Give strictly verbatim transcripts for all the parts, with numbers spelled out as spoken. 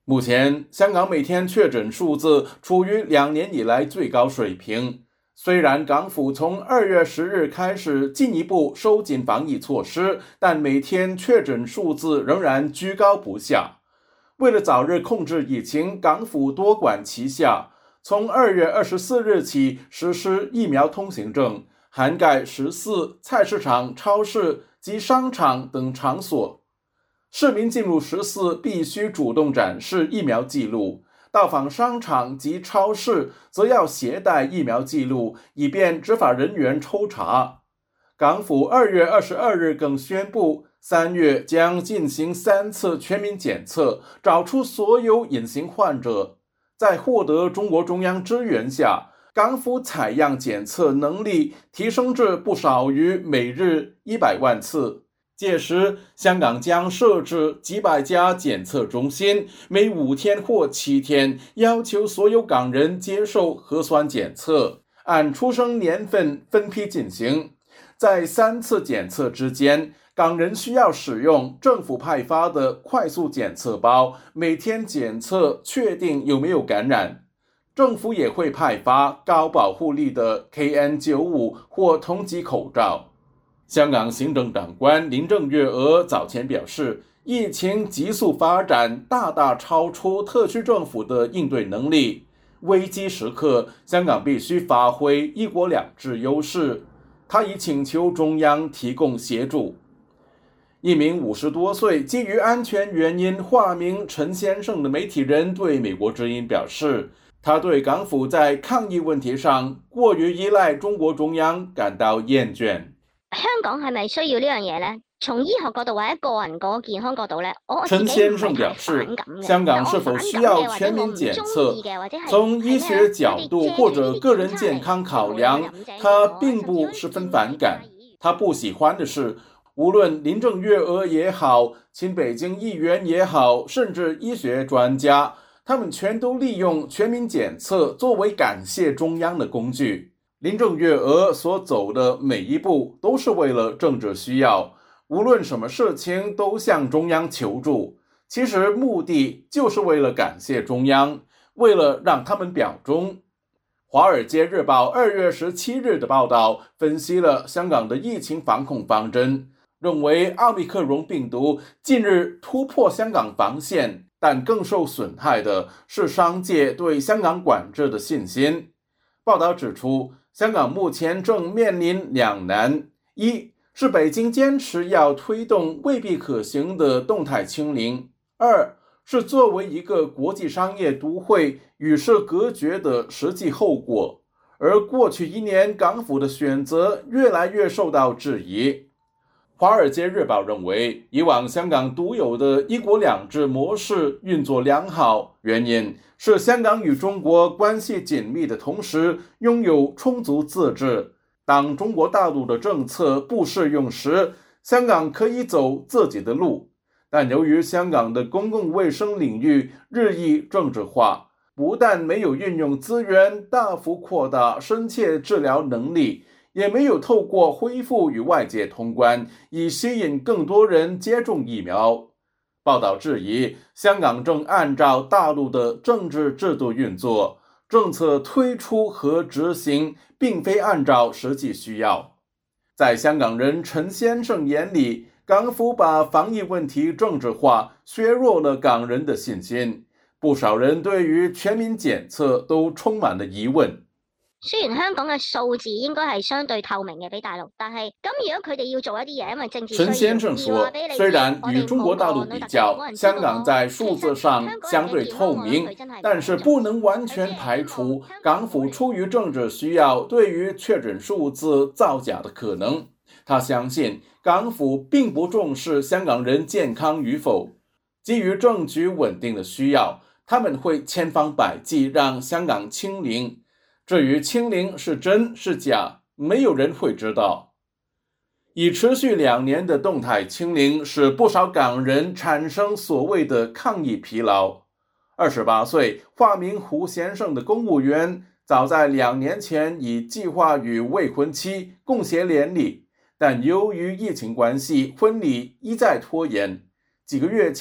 目前，香港每天确诊数字处于两年以来最高水平。虽然港府从二月十日开始进一步收紧防疫措施，但每天确诊数字仍然居高不下。为了早日控制疫情，港府多管齐下，从二月二十四日起实施疫苗通行证，涵盖十四菜市场、超市及商场等场所。市民进入十四必须主动展示疫苗记录，到访商场及超市则要携带疫苗记录，以便执法人员抽查。港府二月二十二日更宣布，三月将进行三次全民检测，找出所有隐形患者。在获得中国中央支援下，港府采样检测能力提升至不少于每日一百万次。届时，香港将设置几百家检测中心，每五天或七天要求所有港人接受核酸检测，按出生年份分批进行。在三次检测之间，港人需要使用政府派发的快速检测包，每天检测确定有没有感染。政府也会派发高保护力的 K N 九十五 或同级口罩。香港行政长官林郑月娥早前表示，疫情急速发展，大大超出特区政府的应对能力。危机时刻，香港必须发挥一国两制优势。他已请求中央提供协助。一名五十多岁、基于安全原因化名陈先生的媒体人对美國之音表示，他对港府在抗疫問題上過於依賴中國中央感到厭倦。 香港係咪需要呢樣嘢呢？從醫學角度或者個人個健康角度呢，我陳先生表示，香港是否需要全民檢測？從醫學角度或者個人健康考量，他並不十分反感。他不喜歡的是，無論林鄭月娥也好，親北京議員也好，甚至醫學專家，他們全都利用全民檢測作為感謝中央的工具。林鄭月娥所走的每一步都是為了政治需要，無論什麼事情都向中央求助，其實目的就是為了感謝中央，為了讓他們表忠。華爾街日報二月十七日的報道分析了香港的疫情防控方針，認為奧密克戎病毒近日突破香港防線，但更受損害的是商界對香港管制的信心。報道指出，香港目前正面臨兩難：一是北京堅持要推動未必可行的動態清零；二是作為一個國際商業都會與世隔絕的實際後果。而過去一年，港府的選擇越來越受到質疑。華爾街日報認為，以往香港獨有的一國兩制模式運作良好，原因是香港與中國關係緊密的同時，擁有充足自治。當中國大陸的政策不適用時，香港可以走自己的路。但由於香港的公共衛生領域日益政治化，不但沒有運用資源大幅擴大深切治療能力，也沒有透過恢復與外界通關，以吸引更多人接種疫苗。報道質疑，香港正按照大陸的政治制度運作，政策推出和執行並非按照實際需要。在香港人陳先生眼裡，港府把防疫問題政治化，削弱了港人的信心。不少人對於全民檢測都充滿了疑問。 雖然香港嘅數字應該係相對透明嘅俾大陸，但係咁如果佢哋要做一啲嘢，因為政治需要， 陳先生說，雖然與中國大陸比較，香港在數字上相對透明，但是不能完全排除港府出於政治需要對於確診數字造假的可能。他相信港府並不重視香港人健康與否，基於政局穩定的需要，他們會千方百計讓香港清零。至於清零是真是假，沒有人會知道。已持續兩年的動態清零使不少港人產生所謂的抗疫疲勞。二十八歲化名胡先生的公務員，早在兩年前已計劃與未婚妻共諧連理，但由於疫情關係，婚禮一再拖延。幾個月前，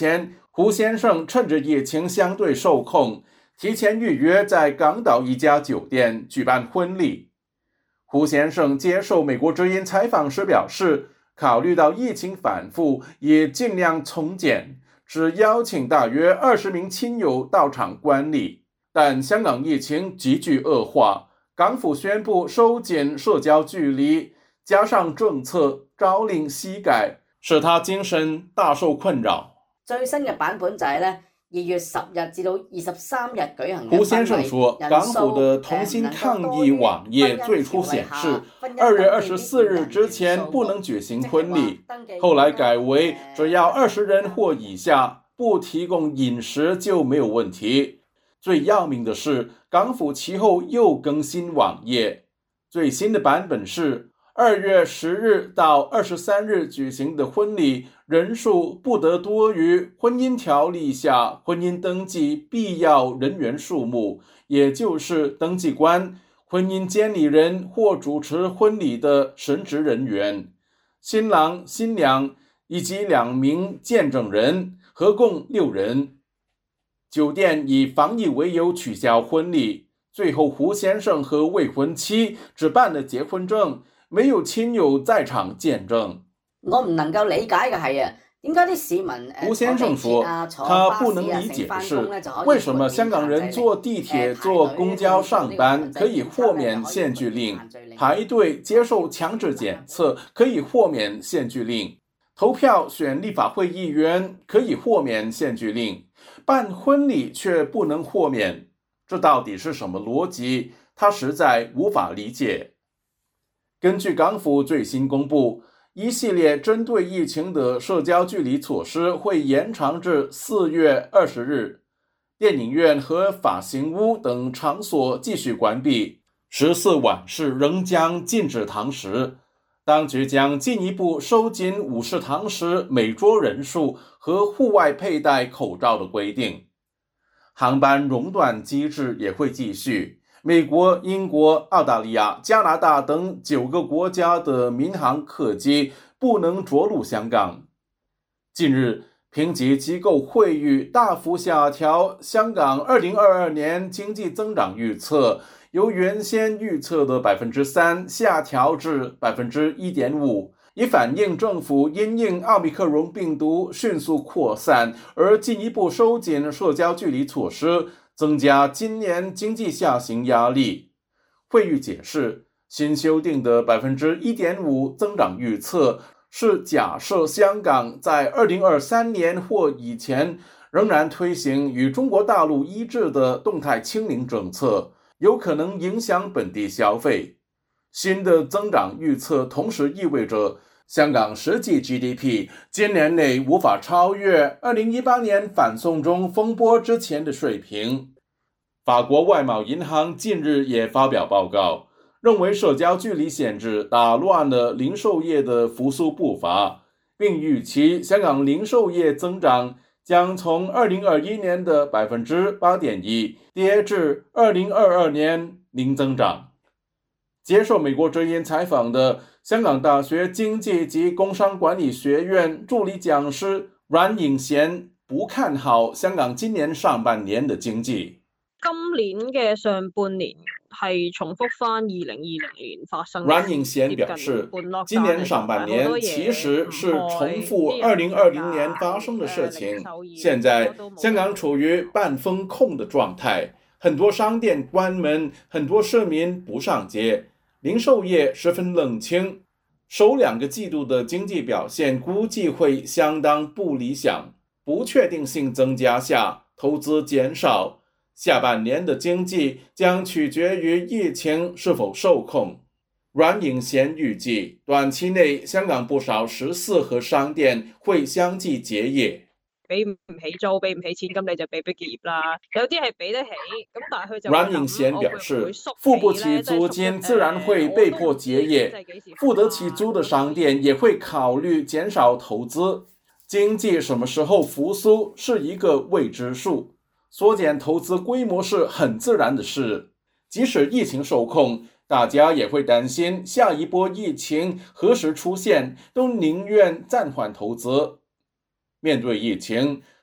胡先生趁着疫情相对受控，提前预约在港岛一家酒店举办婚礼。胡先生接受美国之音采访时表示，考虑到疫情反复，也尽量从简，只邀请大约二十名亲友到场观礼。但香港疫情急剧恶化，港府宣布收紧社交距离，加上政策朝令夕改，使他精神大受困扰。 最新嘅版本就係咧二月十日至到二十三日舉行嘅胡先生說，港府的同心抗疫網頁最初顯示二月二十四日之前不能舉行婚禮，後來改為只要二十人或以下，不提供飲食就沒有問題。最要命的是，港府其後又更新網頁，最新的版本是二月十日到二十三日舉行的婚禮，人數不得多於婚姻條例下婚姻登記必要人員數目，也就是登記官、婚姻監理人或主持婚禮的神職人員、新郎、新娘以及兩名見證人，合共六人。酒店以防疫為由取消婚禮，最後胡先生和未婚妻只辦了結婚證，沒有親友在場見證。 我唔能夠理解嘅係啊，點解啲市民胡先生說，他不能理解的是，為什麼香港人坐地鐵、坐公交上班可以豁免限聚令，排隊接受強制檢測可以豁免限聚令，投票選立法會議員可以豁免限聚令，辦婚禮卻不能豁免，這到底是什麼邏輯？他實在無法理解。根據港府最新公布，一系列針對疫情的社交距離措施會延長至四月二十日，電影院和髮型屋等場所繼續關閉，十四晚市仍將禁止堂食，當局將進一步收緊午市堂食每桌人數和戶外佩戴口罩的規定，航班熔斷機制也會繼續。美國、英國、澳大利亞、加拿大等九個國家的民航客機不能着陸香港。近日，評級機構惠譽大幅下調香港二零二二年經濟增長預測，由原先預測的百分之三下調至百分之一點五，以反映政府因應奧密克戎病毒迅速擴散而進一步收緊社交距離措施，增加今年經濟下行壓力。惠譽解釋，新修訂的百分之一點五增長預測是假設香港在二零二三年或以前仍然推行與中國大陸一致的動態清零政策，有可能影響本地消費。新的增長預測同時意味着香港實際 G D P 今年內無法超越二零一八年反送中風波之前的水平。法國外貿銀行近日也發表報告，認為社交距離限制打亂了零售業的復甦步伐，並預期香港零售業增長將從二零二一年的百分之八點一跌至二零二二年零增長。接受美國之音採訪的香港大學經濟及工商管理學院助理講師阮穎賢不看好香港今年上半年的經濟。 今年嘅上半年係重複翻二零二零年發生嘅。 阮穎賢表示，今年上半年其實是重複二零二零年發生的事情。現在香港處於半封控的狀態，很多商店關門，很多市民不上街，零售業十分冷清。首兩個季度的經濟表現估計會相當不理想，不確定性增加下，投資減少。下半年的經濟將取決於疫情是否受控。阮穎賢預計，短期內香港不少食肆和商店會相繼結業。 俾唔起租，俾唔起錢，咁你就被迫結業啦。有啲係俾得起，咁但係佢就阮穎賢表示，付不起租金自然會被迫結業，付得起租的商店也會考慮減少投資。經濟什麼時候復甦是一個未知數。縮減投資規模是很自然的事，即使疫情受控，大家也會擔心下一波疫情何時出現，都寧願暫緩投資。面對疫情，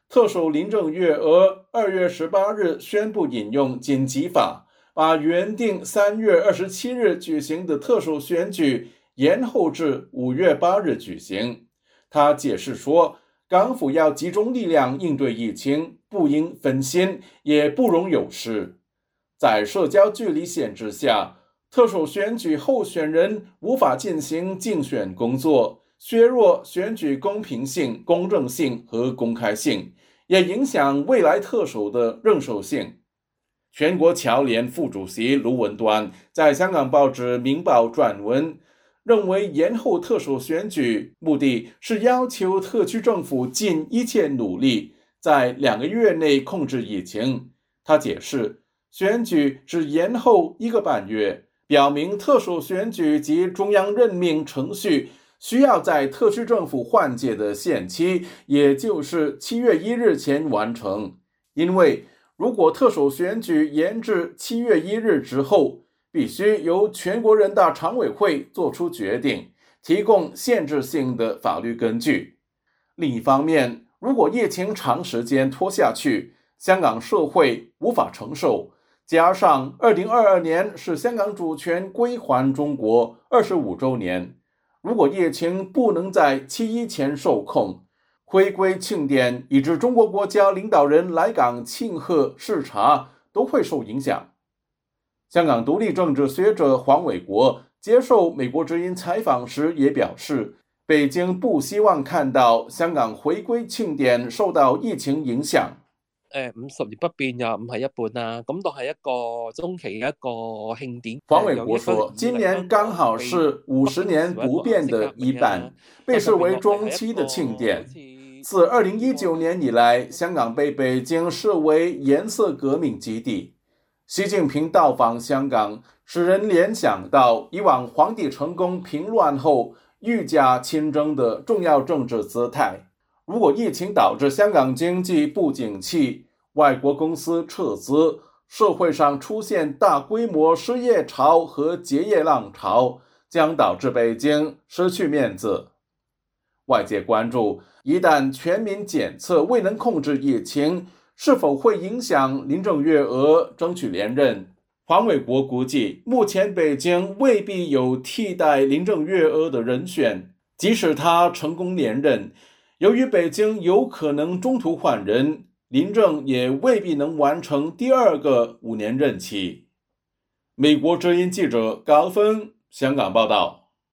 特首林郑月娥二月十八日宣布引用紧急法，把原定三月二十七日举行的特首选举延后至五月八日举行。他解释说，港府要集中力量应对疫情，不应分心，也不容有失。在社交距离限制下，特首选举候选人无法进行竞选工作，削弱选举公平性、公正性和公开性，也影响未来特首的认受性。全国侨联副主席卢文端在香港报纸《明报》撰文，认为延后特首选举目的是要求特区政府尽一切努力，在两个月内控制疫情。他解释，选举只延后一个半月，表明特首选举及中央任命程序需要在特区政府换届的限期，也就是七月一日前完成。因为如果特首选举延至七月一日之后，必须由全国人大常委会作出决定，提供限制性的法律根据。另一方面，如果疫情长时间拖下去，香港社会无法承受，加上二零二二年是香港主权归还中国二十五周年，如果疫情不能在七一前受控，回归庆典以至中国国家领导人来港庆贺视察都会受影响。香港独立政治学者黄伟国接受美國之音采访時也表示，北京不希望看到香港回歸慶典受到疫情影響。 誒五十年不變又唔係一半啊，咁都係一個中期一個慶典。 黃偉國說，今年剛好是五十年不變的一半，被視為中期的慶典。自二零一九年以來，香港被北京視為顏色革命基地。習近平到訪香港，使人聯想到以往皇帝成功平亂後御駕親征的重要政治姿態。如果疫情導致香港經濟不景氣，外國公司撤資，社會上出現大規模失業潮和結業浪潮，將導致北京失去面子。外界關注，一旦全民檢測未能控制疫情，是否會影響林鄭月娥爭取連任？黃偉國估計，目前北京未必有替代林鄭月娥的人選，即使他成功連任，由於北京有可能中途換人，林鄭也未必能完成第二個五年任期。美國之音記者高峰香港報道。